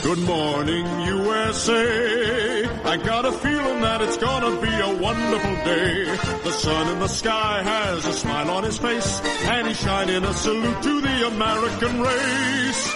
Good morning, USA. I got a feeling that it's gonna be a wonderful day. The sun in the sky has a smile on his face, and he's shining a salute to the American race.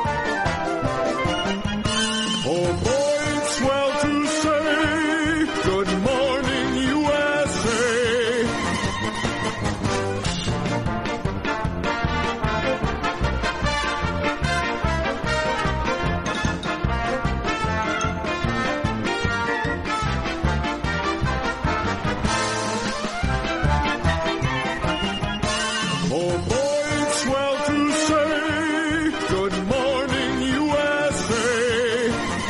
Oh boy, it's swell to say, good morning, USA. Oh boy, it's swell to say, good morning, USA.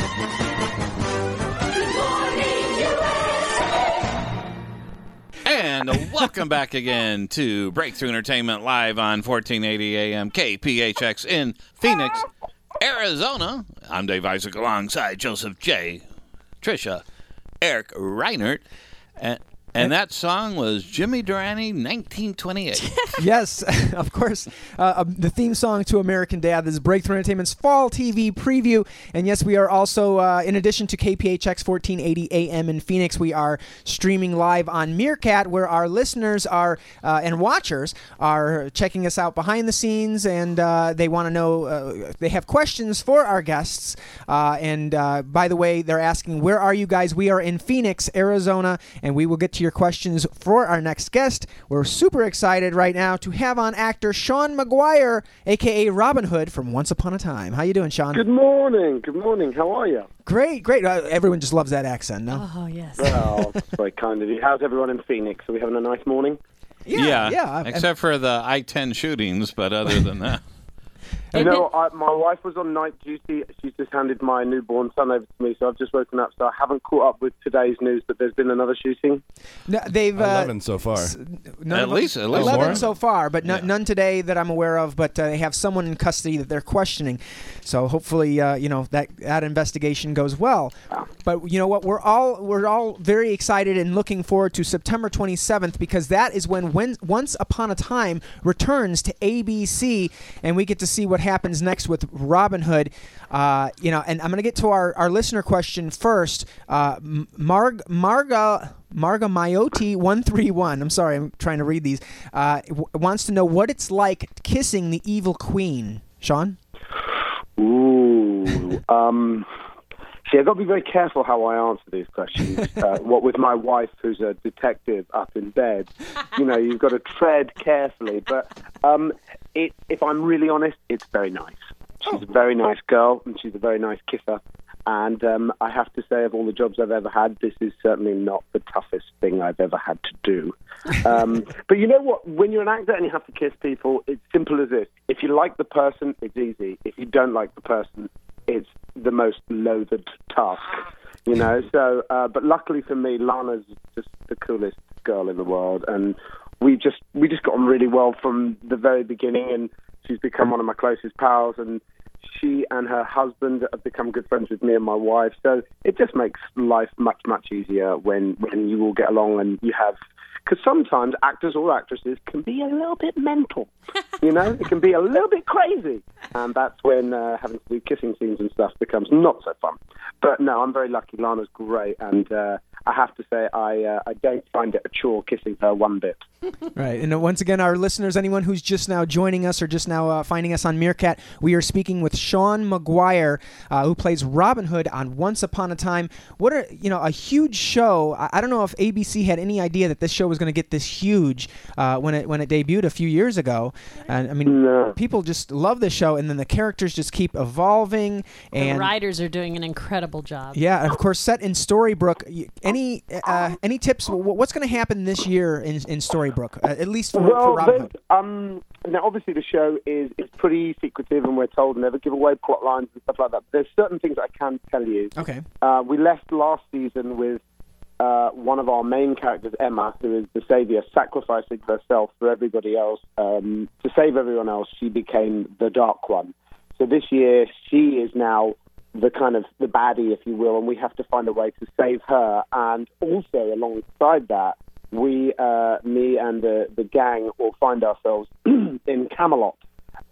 And welcome back again to Breakthrough Entertainment live on 1480 AM KPHX in Phoenix, Arizona. I'm Dave Isaac alongside Joseph J., Trisha, Eric Reinert, and that song was Jimmy Durante, 1928. Yes, of course. The theme song to American Dad. This is Breakthrough Entertainment's Fall TV Preview. And yes, we are also, in addition to KPHX 1480 AM in Phoenix, we are streaming live on Meerkat, where our listeners are and watchers are checking us out behind the scenes, and they want to know, they have questions for our guests. And by the way, they're asking, where are you guys? We are in Phoenix, Arizona, and we will get to your questions for our next guest. We're super excited right now to have on actor Sean Maguire, a.k.a. Robin Hood from Once Upon a Time. How you doing, Sean? Good morning. Good morning. How are you? Great. Everyone just loves that accent, no? Oh, yes. Well, that's very kind of you. How's everyone in Phoenix? Are we having a nice morning? Yeah. Except for the I-10 shootings, but other than that. You know, my wife was on night duty. She's just handed my newborn son over to me, so I've just woken up, so I haven't caught up with today's news, but there's been another shooting. No, they've 11 so far. At least 11 more. so far, but none today that I'm aware of. But they have someone in custody that they're questioning, so hopefully, that investigation goes well. But you know what? We're all very excited and looking forward to September 27th, because that is when Once Upon a Time returns to ABC, and we get to see what happens next with Robin Hood. And I'm going to get to our listener question first. Marga Mayotti 131. I'm sorry, I'm trying to read these. Wants to know what it's like kissing the evil queen. Sean? Ooh. See, I've got to be very careful how I answer these questions. What with my wife, who's a detective up in bed, you've got to tread carefully. But if I'm really honest, it's very nice. She's a very nice girl, and she's a very nice kisser. And I have to say, of all the jobs I've ever had, this is certainly not the toughest thing I've ever had to do. But you know what? When you're an actor and you have to kiss people, it's simple as this. If you like the person, it's easy. If you don't like the person, it's the most loathed task, So, but luckily for me, Lana's just the coolest girl in the world, and we just got on really well from the very beginning, and she's become one of my closest pals, and she and her husband have become good friends with me and my wife. So it just makes life much, much easier when you all get along and you have... Because sometimes actors or actresses can be a little bit mental, It can be a little bit crazy. And that's when having to do kissing scenes and stuff becomes not so fun. But no, I'm very lucky. Lana's great. And I have to say, I don't find it a chore kissing her one bit. Right. And once again, our listeners, anyone who's just now joining us or just now finding us on Meerkat, we are speaking with Sean Maguire, who plays Robin Hood on Once Upon a Time. What a huge show. I don't know if ABC had any idea that this show was going to get this huge when it debuted a few years ago. And I mean, people just love this show, and then the characters just keep evolving. And the writers are doing an incredible job. Yeah, and of course, set in Storybrooke. Any tips? What's going to happen this year in Storybrooke? At least for Robin Hood. Now, obviously, the show is pretty secretive, and we're told never give away plot lines and stuff like that. There's certain things I can tell you. Okay. We left last season with one of our main characters, Emma, who is the savior, sacrificing herself for everybody else. To save everyone else, she became the Dark One. So this year, she is now the kind of the baddie, if you will, and we have to find a way to save her. And also, alongside that, me and the gang will find ourselves in Camelot.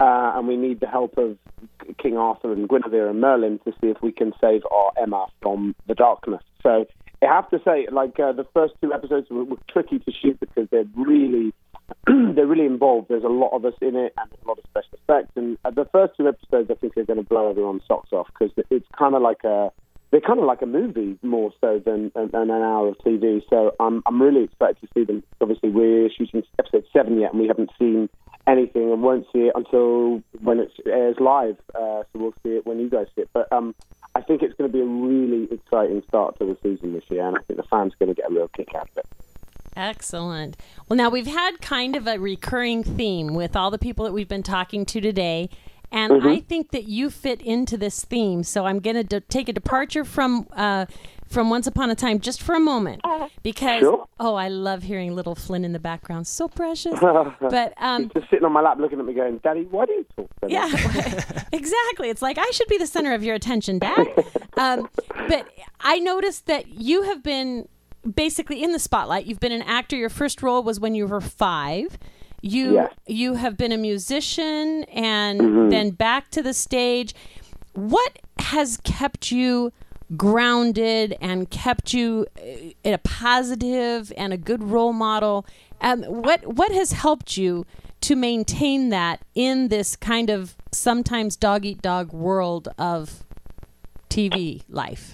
and we need the help of King Arthur and Guinevere and Merlin to see if we can save our Emma from the darkness. So I have to say, the first 2 episodes were tricky to shoot because they're really involved. There's a lot of us in it and a lot of special effects. And the first 2 episodes, I think, are going to blow everyone's socks off because it's kind of like a movie more so than an hour of TV. So I'm really excited to see them. Obviously, we're shooting episode 7 yet, and we haven't seen anything and won't see it until when it airs live. So we'll see it when you guys see it. But I think it's going to be a really exciting start to the season this year, and I think the fans are going to get a real kick out of it. Excellent. Well, now we've had kind of a recurring theme with all the people that we've been talking to today, and I think that you fit into this theme. So I'm going to take a departure from Once Upon a Time just for a moment, because I love hearing little Flynn in the background, so precious. But he's just sitting on my lap, looking at me, going, "Daddy, why do you talk so much?" Yeah, exactly. It's like I should be the center of your attention, Dad. But I noticed that you have been basically in the spotlight. You've been an actor. Your first role was when you were 5. You have been a musician and then back to the stage. What has kept you grounded and kept you a positive and a good role model? What has helped you to maintain that in this kind of sometimes dog-eat-dog world of TV life?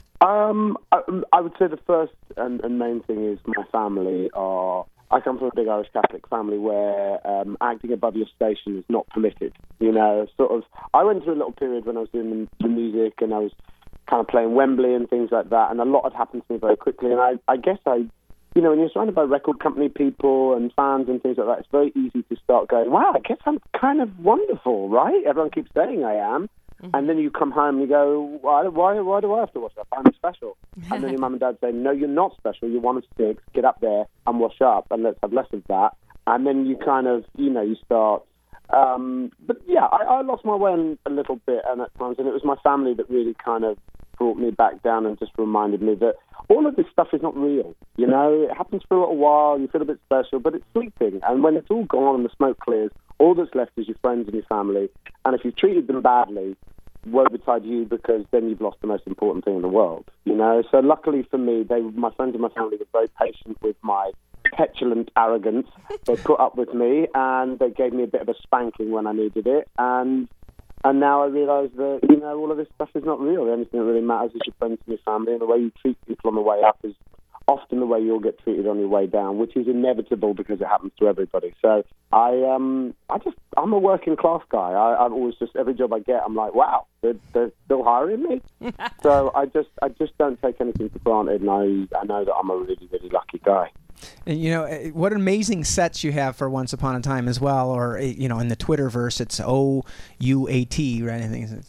I would say the first and main thing is my family I come from a big Irish Catholic family where acting above your station is not permitted. You know, I went through a little period when I was doing the music and I was kind of playing Wembley and things like that, and a lot had happened to me very quickly. And I guess when you're surrounded by record company people and fans and things like that, it's very easy to start going, wow, I guess I'm kind of wonderful, right? Everyone keeps saying I am. And then you come home and you go, why do I have to wash up? I'm special. And then your mum and dad say, no, you're not special. You're one of 6. Get up there and wash up, and let's have less of that. And then you kind of, you start. But yeah, I lost my way a little bit and at times, and it was my family that really kind of brought me back down and just reminded me that all of this stuff is not real. It happens for a little while, you feel a bit special, but it's fleeting. And when it's all gone and the smoke clears, all that's left is your friends and your family. And if you've treated them badly, woe betide you, because then you've lost the most important thing in the world. So luckily for me, my friends and my family were very patient with my petulant arrogance. They put up with me, and they gave me a bit of a spanking when I needed it. And now I realise that, all of this stuff is not real. The only thing that really matters is your friends and your family, and the way you treat people on the way up is often the way you'll get treated on your way down, which is inevitable because it happens to everybody. So I'm a working class guy. I'm always every job I get, I'm like, wow, they're still hiring me. So I just don't take anything for granted, and I know that I'm a really, really lucky guy. And what amazing sets you have for Once Upon a Time as well, or in the Twitterverse it's OUAT, right? I think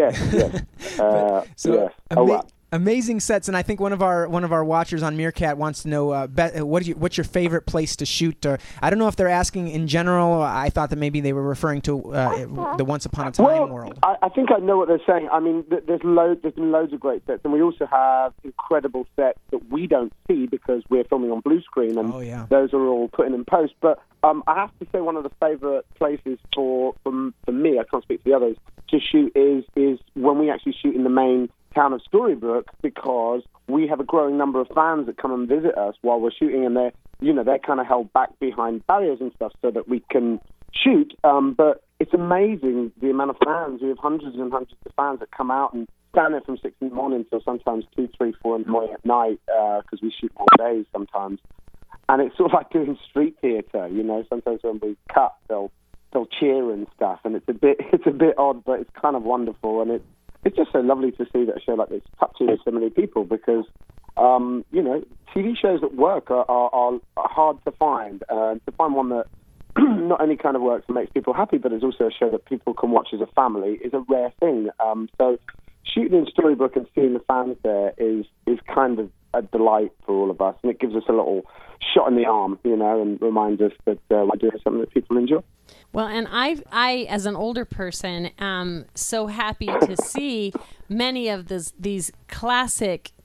yes. Amazing sets, and I think one of our watchers on Meerkat wants to know what's your favorite place to shoot? Or I don't know if they're asking in general. I thought that maybe they were referring to the Once Upon a Time world. I think I know what they're saying. I mean, there's been loads of great sets, and we also have incredible sets that we don't see because we're filming on blue screen, and those are all put in post. But I have to say one of the favorite places for me, I can't speak for the others, to shoot is when we actually shoot in the main town of Storybrooke, because we have a growing number of fans that come and visit us while we're shooting, and they're kind of held back behind barriers and stuff so that we can shoot. But it's amazing the amount of fans. We have hundreds and hundreds of fans that come out and stand there from 6 in the morning till sometimes 2, 3, 4 in the morning at night, because we shoot all day sometimes. And it's sort of like doing street theatre, Sometimes when we cut, they'll cheer and stuff, and it's a bit odd, but it's kind of wonderful, and it's just so lovely to see that a show like this touches so many people, because TV shows that work are hard to find. To find one that not only kind of works and makes people happy, but is also a show that people can watch as a family is a rare thing. So shooting in Storybrooke and seeing the fans there is kind of a delight for all of us, and it gives us a little shot in the arm, and reminds us that we're doing something that people enjoy. Well, and I, as an older person, am so happy to see many of these classic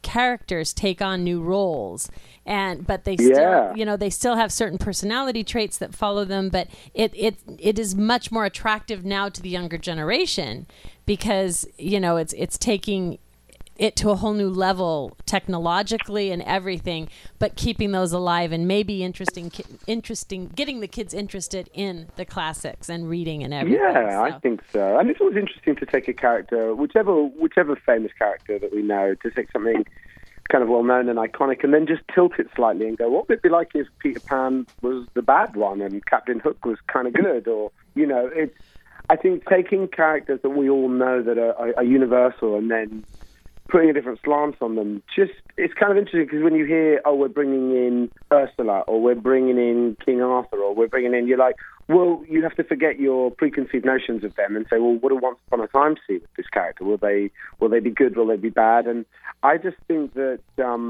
characters take on new roles, but they Yeah. still, they still have certain personality traits that follow them. But it is much more attractive now to the younger generation because it's taking it to a whole new level technologically and everything, but keeping those alive and maybe interesting, getting the kids interested in the classics and reading and everything. Yeah, I think so. And it's always interesting to take a character, whichever famous character that we know, to take something kind of well-known and iconic and then just tilt it slightly and go, what would it be like if Peter Pan was the bad one and Captain Hook was kind of good? Or, I think taking characters that we all know that are universal and then putting a different slant on them, it's kind of interesting because when you hear, we're bringing in Ursula or we're bringing in King Arthur or we're bringing in, you're like, well, you have to forget your preconceived notions of them and say, well, what do Once Upon a Time see with this character? Will they be good? Will they be bad? And I just think that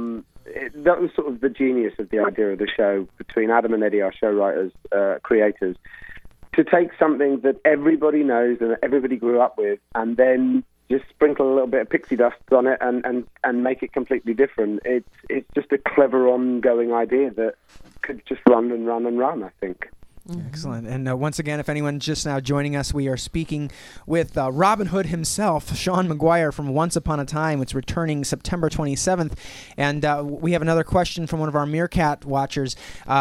that was sort of the genius of the idea of the show between Adam and Eddie, our show writers, creators, to take something that everybody knows and that everybody grew up with and then just sprinkle a little bit of pixie dust on it and make it completely different. It's just a clever ongoing idea that could just run and run and run, I think. Excellent. And once again, if anyone's just now joining us, we are speaking with Robin Hood himself, Sean Maguire from Once Upon a Time. It's returning September 27th. And we have another question from one of our Meerkat watchers.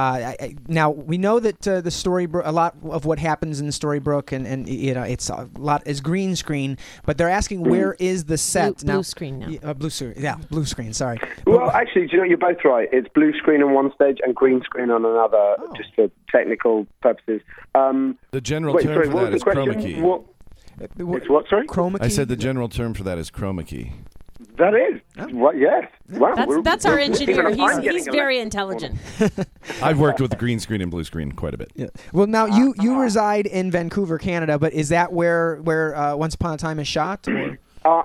Now, we know that the Storybrooke, a lot of what happens in Storybrooke, and it's a lot is green screen, but they're asking where is the set? Blue screen now. Blue screen, sorry. Well, actually, do you know, you're both right. It's blue screen on one stage and green screen on another, just for technical purposes. The general term for that is chroma key. It's what, sorry? Chroma key? I said the general term for that is chroma key. That is. Yes. Wow. That's our engineer. I'm He's getting very intelligent. I've worked with the green screen and blue screen quite a bit. Yeah. Well, now you reside in Vancouver, Canada, but is that where Once Upon a Time is shot? Or?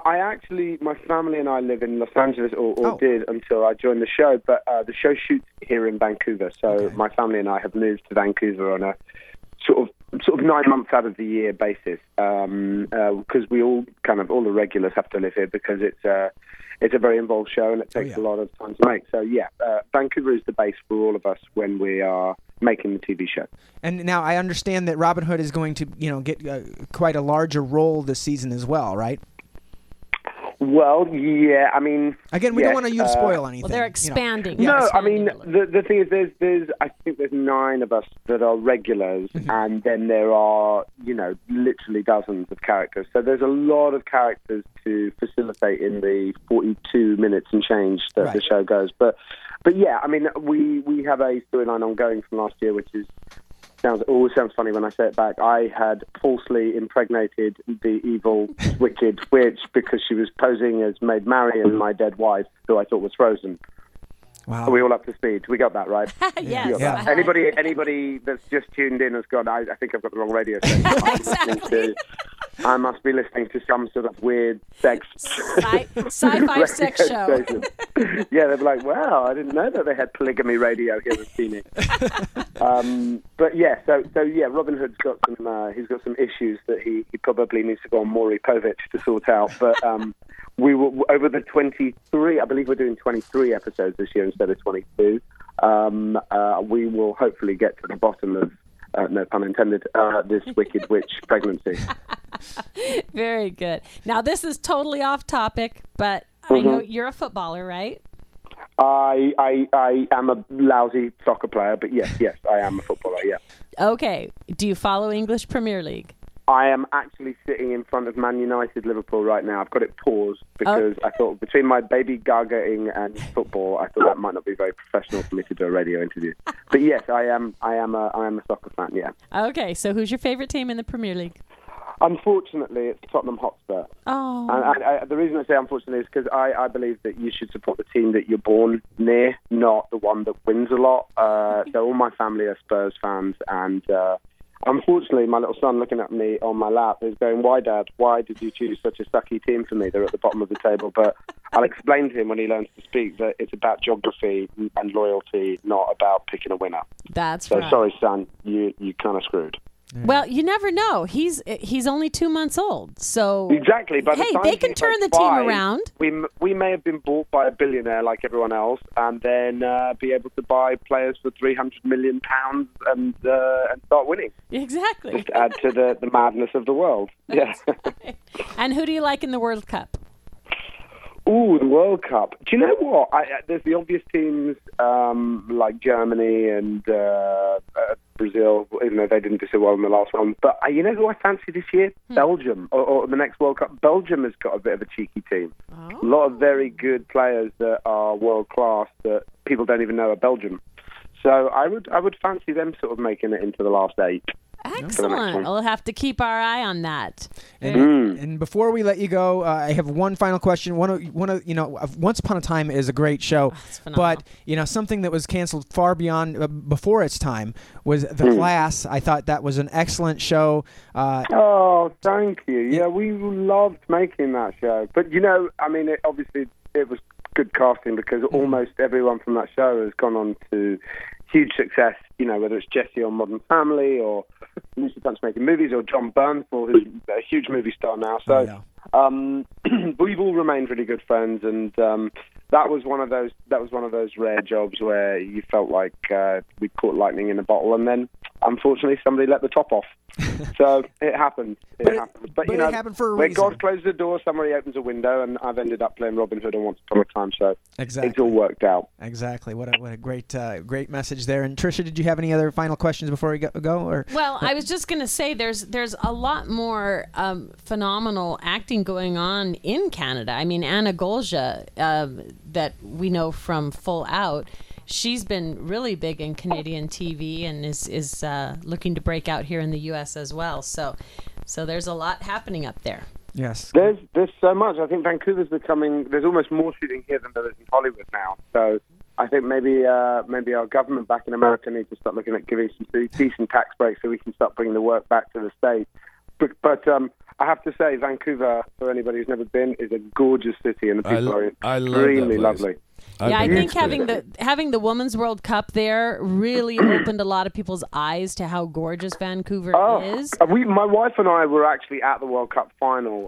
My family and I live in Los Angeles, or did until I joined the show, but the show shoots here in Vancouver, so my family and I have moved to Vancouver on a sort of 9 months out of the year basis, because we all the regulars have to live here because it's a very involved show and it takes a lot of time to make. So Vancouver is the base for all of us when we are making the TV show. And now I understand that Robin Hood is going to get quite a larger role this season as well, right? Well, yeah, I mean... Again, we don't want you to spoil anything. Well, they're expanding. No, I mean, the thing is, I think there's 9 of us that are regulars, and then there are, literally dozens of characters. So there's a lot of characters to facilitate in the 42 minutes and change that the show goes. But yeah, I mean, we have a storyline ongoing from last year, which is... always sounds funny when I say it back. I had falsely impregnated the evil, wicked witch because she was posing as Maid Marian, my dead wife, who I thought was frozen. Wow. Are we all up to speed? We got that, right? Yes. Yeah. Anybody that's just tuned in has gone, I think I've got the wrong radio station. Exactly. I must be listening to some sort of weird sex sci-fi sex show. Yeah, they'd be like, wow, I didn't know that they had polygamy radio here in Phoenix. But yeah, so Robin Hood's got some issues that he probably needs to go on Maury Povich to sort out. But we will, over the 23, I believe we're doing 23 episodes this year instead of 22. We will hopefully get to the bottom of, no pun intended, this wicked witch pregnancy. Very good. Now, this is totally off topic, but I know you're a footballer, right? I am a lousy soccer player, but yes, I am a footballer, yeah. Okay. Do you follow English Premier League? I am actually sitting in front of Man United Liverpool right now. I've got it paused because I thought between my baby gargling and football, I thought that might not be very professional for me to do a radio interview. But yes, I am a soccer fan, yeah. Okay, so who's your favorite team in the Premier League? Unfortunately, it's Tottenham Hotspur. Oh. And the reason I say unfortunately is because I believe that you should support the team that you're born near, not the one that wins a lot. So all my family are Spurs fans, and unfortunately, my little son looking at me on my lap is going, "Why, Dad? Why did you choose such a sucky team for me? They're at the bottom of the table." But I'll explain to him when he learns to speak that it's about geography and loyalty, not about picking a winner. That's so right. Sorry, son, you kind of screwed. Well, you never know. He's only 2 months old, so exactly. By the time they can turn the team around. We may have been bought by a billionaire like everyone else, and then be able to buy players for £300 million and start winning. Exactly. Just add to the madness of the world. Yeah. And who do you like in the World Cup? Ooh, the World Cup. Do you know what? There's the obvious teams like Germany and Brazil, even though they didn't do so well in the last one. But you know who I fancy this year? Belgium, or the next World Cup. Belgium has got a bit of a cheeky team. Oh. A lot of very good players that are world class that people don't even know are Belgium. So I would fancy them sort of making it into the last 8. Excellent. We'll have to keep our eye on that. And before we let you go, I have one final question. Once Upon a Time is a great show, but something that was canceled far beyond before its time was The Class. I thought that was an excellent show. Oh, thank you. Yeah, we loved making that show. But obviously it was good casting because almost everyone from that show has gone on to huge success, whether it's Jesse on Modern Family or Lucy Punch making movies or John Bernthal, who's a huge movie star now. So we've all remained really good friends, and that was one of those rare jobs where you felt like we caught lightning in a bottle, and then unfortunately somebody let the top off. So it happened. But it happened for a reason. Where God closes a door, somebody opens a window, and I've ended up playing Robin Hood on Once Upon a Time. So it's all worked out. Exactly. What a great message there. And Tricia, did you have any other final questions before we go? Or well, I was just going to say there's a lot more phenomenal acting going on in Canada. I mean, Anna Golja, that we know from Full Out. She's been really big in Canadian TV and is looking to break out here in the U.S. as well. So there's a lot happening up there. Yes. There's so much. I think Vancouver's becoming. There's almost more shooting here than there is in Hollywood now. So I think maybe our government back in America needs to start looking at giving some decent tax breaks so we can start bringing the work back to the States. But I have to say, Vancouver, for anybody who's never been, is a gorgeous city, and the people are extremely lovely. I think having the Women's World Cup there really opened a lot of people's eyes to how gorgeous Vancouver is. My wife and I were actually at the World Cup final.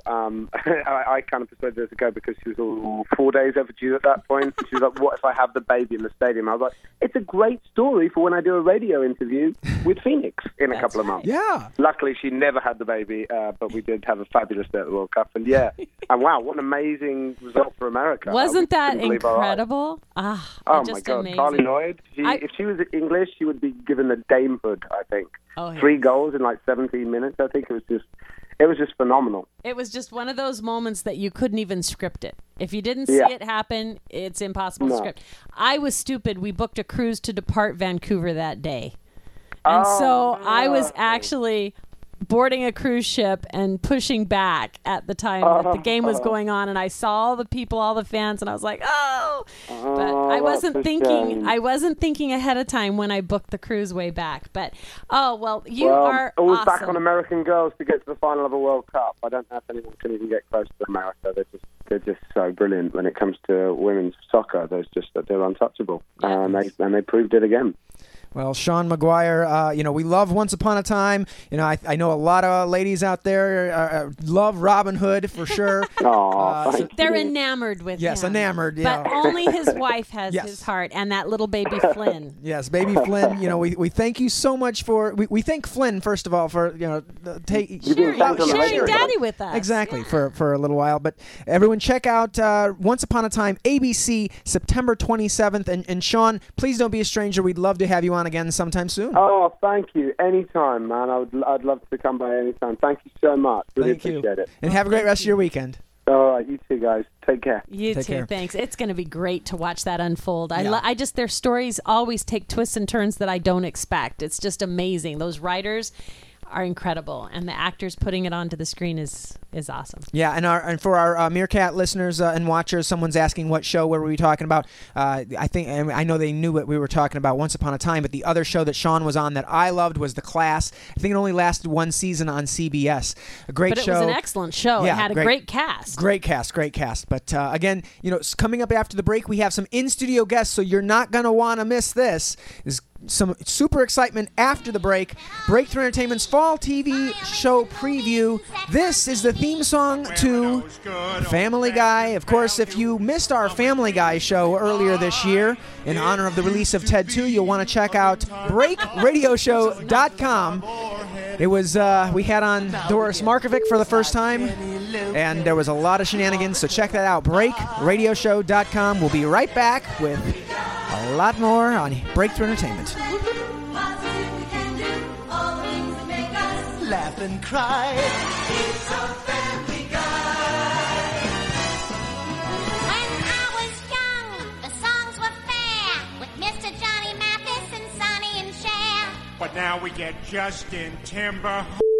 I kind of persuaded her to go because she was 4 days overdue at that point. She was like, "What if I have the baby in the stadium?" I was like, "It's a great story for when I do a radio interview with Phoenix in a couple of months." Yeah. Luckily, she never had the baby, but we did have a fabulous day at the World Cup. And and wow, what an amazing result for America! Wasn't that incredible? Oh my God, amazing. Carly Lloyd. If she was English, she would be given the damehood. I think 3 goals in like 17 minutes. I think it was just phenomenal. It was just one of those moments that you couldn't even script it. If you didn't see it happen, it's impossible to script. I was stupid. We booked a cruise to depart Vancouver that day, and I was actually boarding a cruise ship and pushing back at the time that the game was going on, and I saw all the people, all the fans, and I was like, but I wasn't thinking ahead of time when I booked the cruise way back. But you are always awesome. back on American girls to get to the final of a World Cup. I don't know if anyone can even get close to America. They're just so brilliant when it comes to women's soccer. They're untouchable, and they proved it again. Well, Sean Maguire, we love Once Upon a Time. I know a lot of ladies out there love Robin Hood for sure. They're enamored with him. Yes, enamored. But only his wife has his heart, and that little baby Flynn. Yes, baby Flynn. We thank you so much for. We thank Flynn first of all for sharing Daddy with us. Exactly for a little while. But everyone, check out Once Upon a Time, ABC, September 27th. And Sean, please don't be a stranger. We'd love to have you on again sometime soon. Oh, thank you. Anytime, man. I'd love to come by anytime. Thank you so much. Really appreciate it. And have a great rest of your weekend. All right, you too, guys. Take care. You too. Thanks. It's going to be great to watch that unfold. Their stories always take twists and turns that I don't expect. It's just amazing. Those writers are incredible, and the actors putting it onto the screen is is awesome. Yeah, and for our Meerkat listeners and watchers, someone's asking what show were we talking about. I know they knew what we were talking about Once Upon a Time, but the other show that Sean was on that I loved was The Class. I think it only lasted one season on CBS. A great show. But it was an excellent show. Yeah, it had a great cast. Great cast. But again, coming up after the break, we have some in-studio guests, so you're not going to want to miss this. There's some super excitement after the break. Breakthrough Entertainment's fall TV show preview. This is the theme song to Family Guy. Of course, if you missed our Family Guy show earlier this year in honor of the release of Ted 2, you'll want to check out BreakRadioshow.com. It was we had on Doris Markovic for the first time, and there was a lot of shenanigans, so check that out. BreakRadioshow.com. We'll be right back with a lot more on Breakthrough Entertainment. Laugh and cry. It's a Family Guy. When I was young, the songs were fair with Mr. Johnny Mathis and Sonny and Cher. But now we get Justin Timberlake.